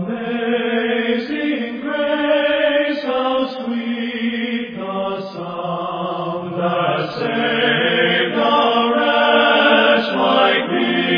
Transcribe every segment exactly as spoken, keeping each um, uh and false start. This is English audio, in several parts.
Amazing grace, how sweet the sound that saved a wretch like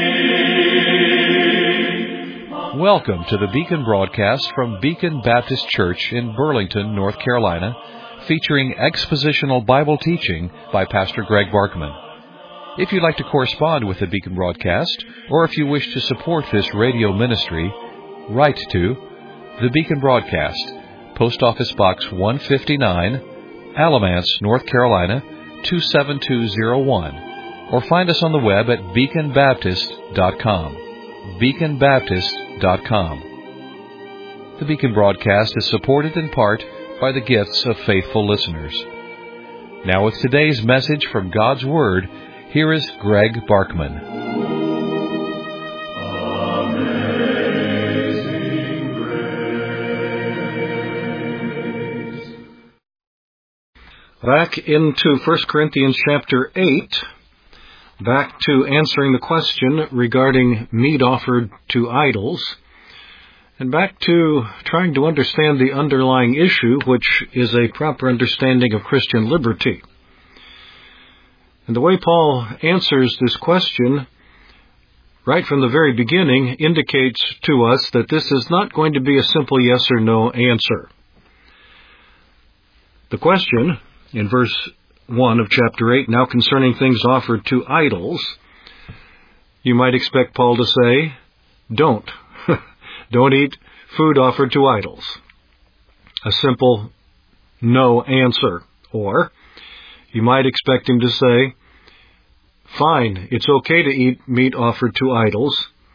me. Welcome to the Beacon broadcast from Beacon Baptist Church in Burlington, North Carolina, featuring expositional Bible teaching by Pastor Greg Barkman. If you'd like to correspond with the Beacon broadcast, or if you wish to support this radio ministry, write to the Beacon Broadcast, Post Office Box one fifty-nine, Alamance, North Carolina, two seven two zero one, or find us on the web at beacon baptist dot com. beacon baptist dot com. The Beacon broadcast is supported in part by the gifts of faithful listeners. Now with today's message from God's Word, here is Greg Barkman. Amazing grace. Back into First Corinthians chapter eight, back to answering the question regarding meat offered to idols, and back to trying to understand the underlying issue, which is a proper understanding of Christian liberty. And the way Paul answers this question, right from the very beginning, indicates to us that this is not going to be a simple yes or no answer. The question, in verse one of chapter eight, now concerning things offered to idols, you might expect Paul to say, don't. Don't eat food offered to idols. A simple no answer. Or you might expect him to say, fine, it's okay to eat meat offered to idols,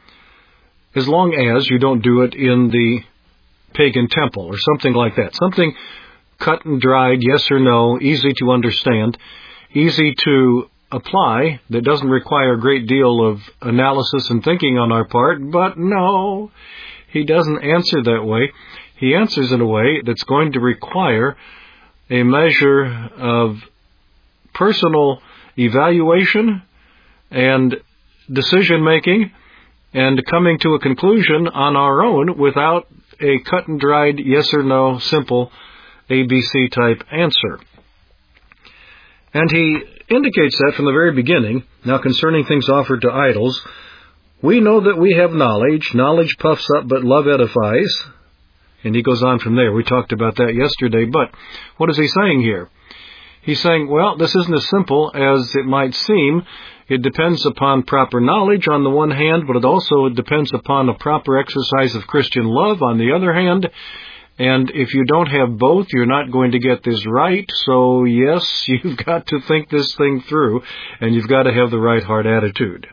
as long as you don't do it in the pagan temple, or something like that. Something cut and dried, yes or no, easy to understand, easy to apply, that doesn't require a great deal of analysis and thinking on our part. But no, he doesn't answer that way. He answers in a way that's going to require a measure of personal evaluation and decision-making and coming to a conclusion on our own without a cut and dried yes or no, simple A B C type answer. And he indicates that from the very beginning. Now concerning things offered to idols, we know that we have knowledge. Knowledge puffs up, but love edifies. And he goes on from there. We talked about that yesterday. But what is he saying here? He's saying, well, this isn't as simple as it might seem. It depends upon proper knowledge on the one hand, but it also depends upon a proper exercise of Christian love on the other hand. And if you don't have both, you're not going to get this right. So yes, you've got to think this thing through, and you've got to have the right heart attitude.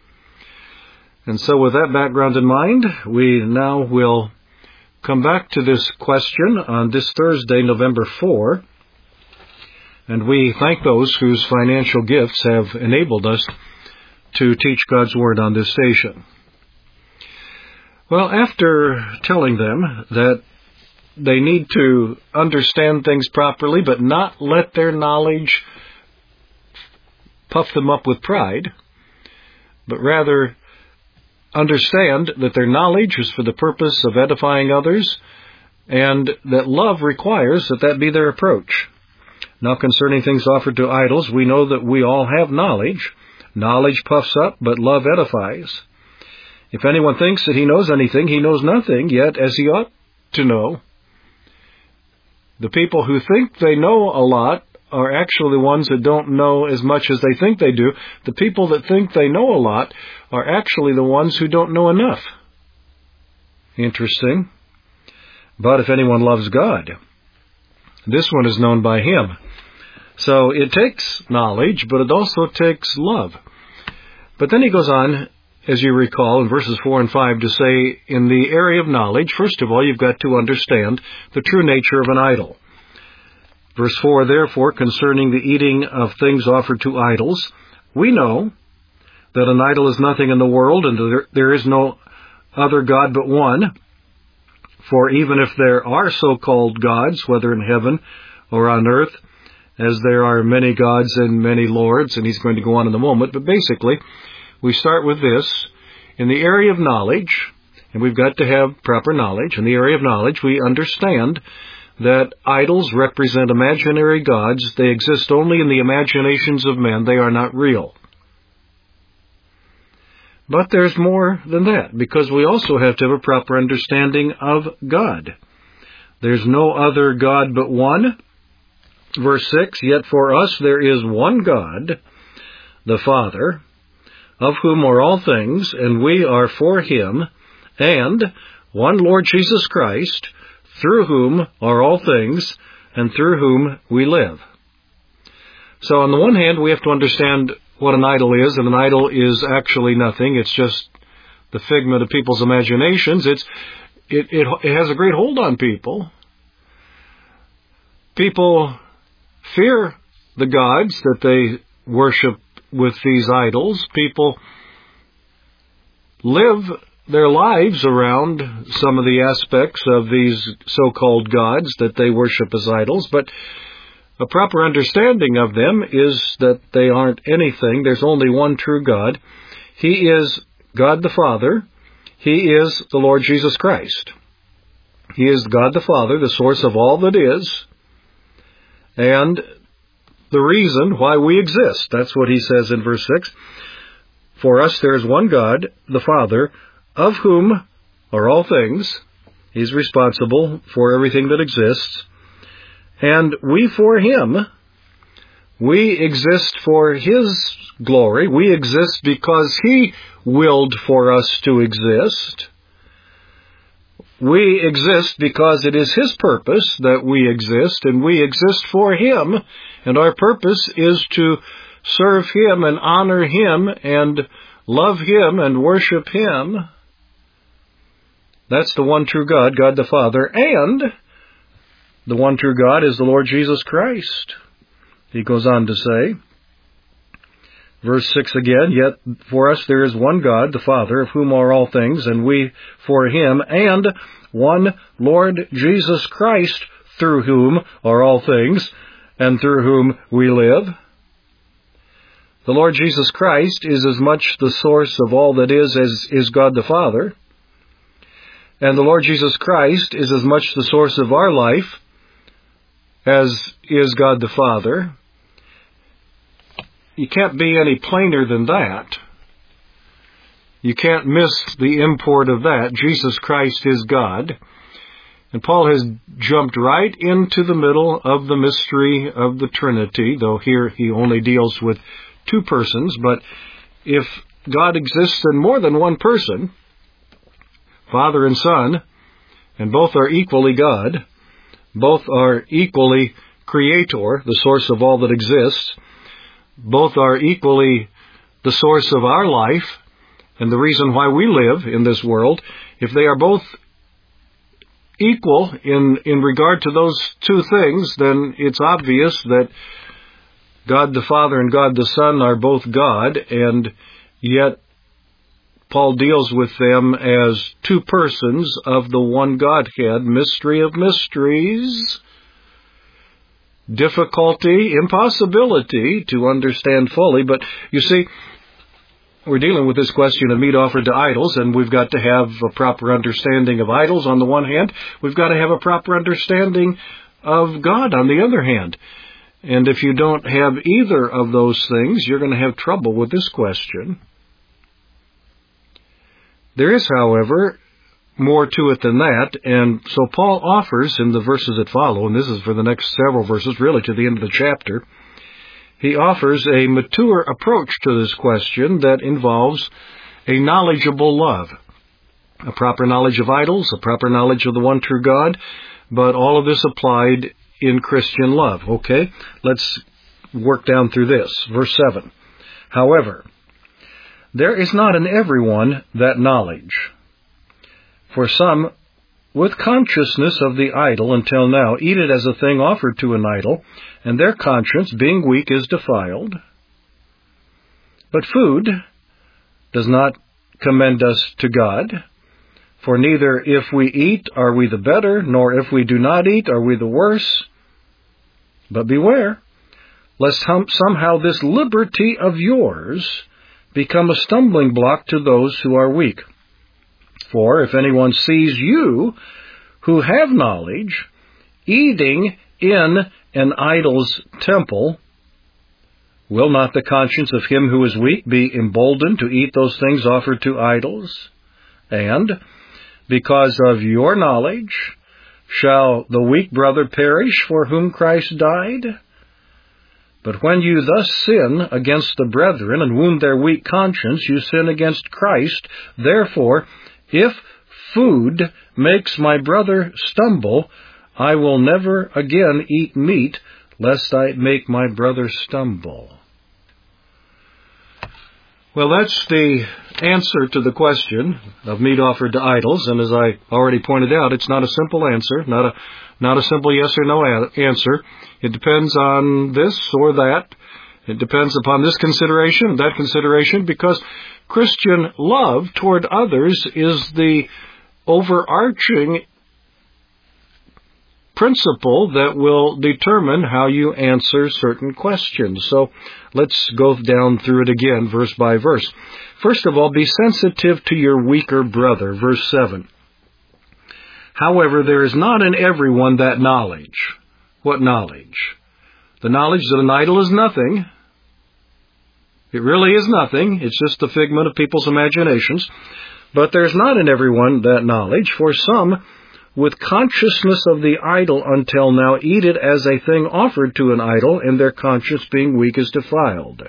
And so with that background in mind, we now will come back to this question on this Thursday, November fourth. And we thank those whose financial gifts have enabled us to teach God's Word on this station. Well, after telling them that they need to understand things properly, but not let their knowledge puff them up with pride, but rather understand that their knowledge is for the purpose of edifying others, and that love requires that that be their approach. Now concerning things offered to idols, we know that we all have knowledge. Knowledge puffs up, but love edifies. If anyone thinks that he knows anything, he knows nothing, yet as he ought to know. The people who think they know a lot are actually the ones that don't know as much as they think they do. The people that think they know a lot are actually the ones who don't know enough. Interesting. But if anyone loves God, this one is known by Him. So it takes knowledge, but it also takes love. But then he goes on, as you recall, in verses four and five, to say, in the area of knowledge, first of all, you've got to understand the true nature of an idol. Verse four, therefore, concerning the eating of things offered to idols, we know that an idol is nothing in the world, and there, there is no other God but one. For even if there are so-called gods, whether in heaven or on earth, as there are many gods and many lords, and he's going to go on in a moment, but basically, we start with this. In the area of knowledge, And we've got to have proper knowledge. In the area of knowledge, we understand that idols represent imaginary gods. They exist only in the imaginations of men. They are not real. But there's more than that, because we also have to have a proper understanding of God. There's no other God but one. Verse six, yet for us there is one God, the Father, of whom are all things, and we are for him, and one Lord Jesus Christ, through whom are all things, and through whom we live. So on the one hand, we have to understand what an idol is, and an idol is actually nothing. It's just the figment of people's imaginations. It's it, it, it has a great hold on people. People fear the gods that they worship with these idols. People live their lives around some of the aspects of these so-called gods that they worship as idols, but a proper understanding of them is that they aren't anything. There's only one true God. He is God the Father. He is the Lord Jesus Christ. He is God the Father, the source of all that is, and the reason why we exist. That's what he says in verse six. For us there is one God, the Father, of whom are all things. He's responsible for everything that exists. And we for him, we exist for his glory. We exist because he willed for us to exist. We exist because it is his purpose that we exist, and we exist for him, and our purpose is to serve him and honor him and love him and worship him. That's the one true God, God the Father, and the one true God is the Lord Jesus Christ. He goes on to say, verse six again, yet for us there is one God, the Father, of whom are all things, and we for him, and one Lord Jesus Christ, through whom are all things, and through whom we live. The Lord Jesus Christ is as much the source of all that is as is God the Father. And the Lord Jesus Christ is as much the source of our life as is God the Father. You can't be any plainer than that. You can't miss the import of that. Jesus Christ is God. And Paul has jumped right into the middle of the mystery of the Trinity, though here he only deals with two persons. But if God exists in more than one person, Father and Son, and both are equally God, both are equally Creator, the source of all that exists, both are equally the source of our life and the reason why we live in this world, if they are both equal in, in regard to those two things, then it's obvious that God the Father and God the Son are both God, and yet Paul deals with them as two persons of the one Godhead, mystery of mysteries, difficulty, impossibility to understand fully. But you see, we're dealing with this question of meat offered to idols, and we've got to have a proper understanding of idols on the one hand. We've got to have a proper understanding of God on the other hand. And if you don't have either of those things, you're going to have trouble with this question. There is, however, more to it than that, and so Paul offers in the verses that follow, and this is for the next several verses, really to the end of the chapter, he offers a mature approach to this question that involves a knowledgeable love, a proper knowledge of idols, a proper knowledge of the one true God, but all of this applied in Christian love. Okay, let's work down through this. Verse seven, however, there is not in everyone that knowledge. For some, with consciousness of the idol until now, eat it as a thing offered to an idol, and their conscience, being weak, is defiled. But food does not commend us to God, for neither if we eat are we the better, nor if we do not eat are we the worse. But beware, lest somehow this liberty of yours become a stumbling block to those who are weak. For if anyone sees you, who have knowledge, eating in an idol's temple, will not the conscience of him who is weak be emboldened to eat those things offered to idols? And, because of your knowledge, shall the weak brother perish for whom Christ died? But when you thus sin against the brethren and wound their weak conscience, you sin against Christ. Therefore, if food makes my brother stumble, I will never again eat meat, lest I make my brother stumble. Well, that's the answer to the question of meat offered to idols, and as I already pointed out, it's not a simple answer, not a not a simple yes or no a- answer. It depends on this or that. It depends upon this consideration, that consideration, because Christian love toward others is the overarching principle that will determine how you answer certain questions. So let's go down through it again, verse by verse. First of all, be sensitive to your weaker brother, verse seven. However, there is not in everyone that knowledge. What knowledge? The knowledge that an idol is nothing. It really is nothing. It's just a figment of people's imaginations. But there's not in everyone that knowledge, for some, with consciousness of the idol until now, eat it as a thing offered to an idol, and their conscience being weak is defiled.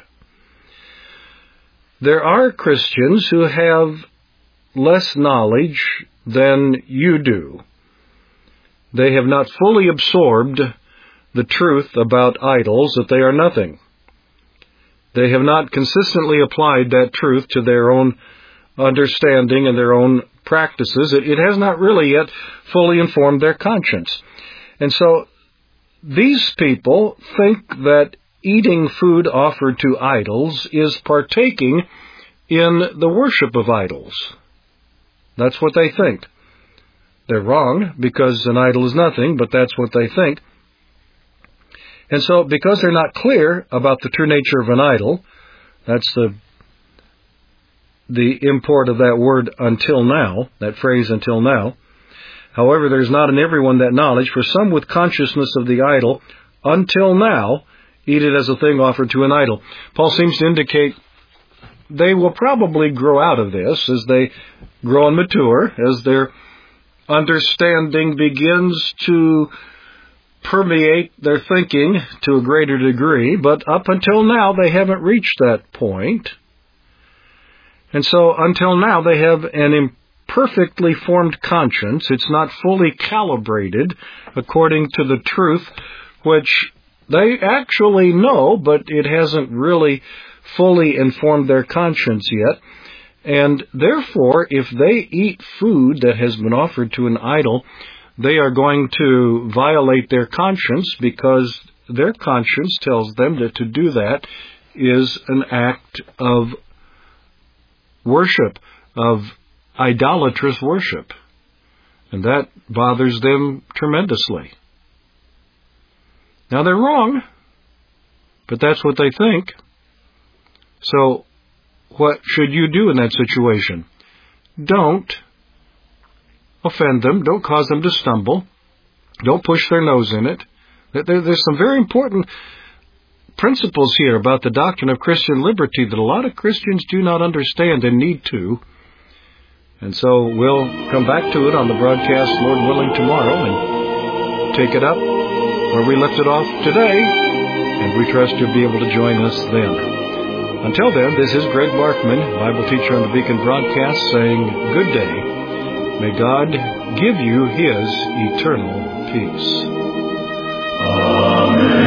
There are Christians who have less knowledge than you do. They have not fully absorbed the truth about idols, that they are nothing. They have not consistently applied that truth to their own understanding and their own practices. It, it has not really yet fully informed their conscience. And so these people think that eating food offered to idols is partaking in the worship of idols. That's what they think. They're wrong, because an idol is nothing, but that's what they think. And so, because they're not clear about the true nature of an idol, that's the the import of that word until now, that phrase until now. However, there's not in everyone that knowledge, for some with consciousness of the idol, until now, eat it as a thing offered to an idol. Paul seems to indicate they will probably grow out of this as they grow and mature, as their understanding begins to permeate their thinking to a greater degree, but up until now they haven't reached that point. And so until now they have an imperfectly formed conscience. It's not fully calibrated according to the truth, which they actually know, but it hasn't really fully informed their conscience yet. And therefore, if they eat food that has been offered to an idol, they are going to violate their conscience, because their conscience tells them that to do that is an act of worship, of idolatrous worship. And that bothers them tremendously. Now, they're wrong, but that's what they think. So, what should you do in that situation? Don't offend them. Don't cause them to stumble. Don't push their nose in it. There's some very important principles here about the doctrine of Christian liberty that a lot of Christians do not understand and need to. And so we'll come back to it on the broadcast, Lord willing, tomorrow, and take it up where we left it off today, and we trust you'll be able to join us then. Until then, this is Greg Barkman, Bible teacher on the Beacon Broadcast, saying good day. May God give you His eternal peace. Amen.